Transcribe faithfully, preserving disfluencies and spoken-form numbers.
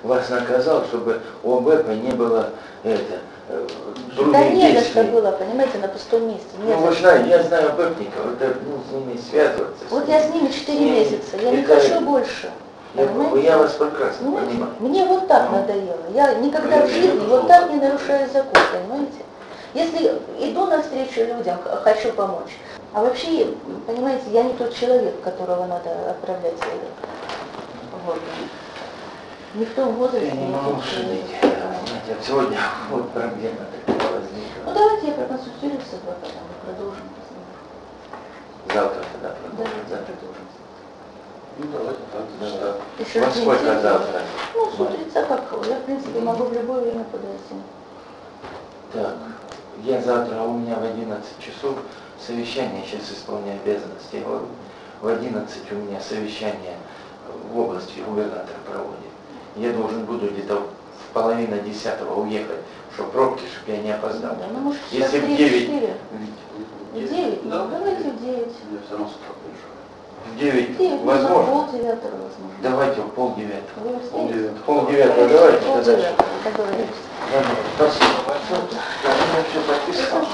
вас наказал, чтобы у ОБЭПа не было это, да не за что было, понимаете, на пустом месте. Ну, вы знаете, я знаю ОБЭПников, это, ну, с ними связываться. Вот с я с ними четыре месяца, я это, не хочу больше. Я, я вас прекрасно понимаете? понимаю. Мне вот так ну, надоело. Я никогда в жизни вот так не нарушаю закон, понимаете? Если иду навстречу людям, хочу помочь. А вообще, понимаете, я не тот человек, которого надо отправлять в орган. Не в том возрасте, я не не могу тот судить. человек. Знаете, сегодня вот проблема такая возникла. Ну давайте я проконсультируюсь с адвокатом и продолжим. Завтра тогда Да, продолжим. да, продолжим. Ну давайте так, Да. Еще Во раз сколько неделю. завтра? Ну, с утреца как, я в принципе могу в любое время подойти. Так, я завтра, у меня в одиннадцать часов совещание, сейчас исполняю обязанности. Я говорю, в одиннадцать у меня совещание в области губернатор проводит. Я должен буду где-то в половина десятого уехать, чтобы пробки, чтобы я не опоздал. Да, ну, может, Если в три, девять... четыре. В девять? Да, Ну, давайте в девять. Я все равно с утра приезжаю. В девять, девять, возможно? пол девятого, возможно. Давайте в полдевятого. Вы успеете? Полдевятого давайте Пол тогда. девятого, договорились. Ладно, спасибо большое. Я все подписал.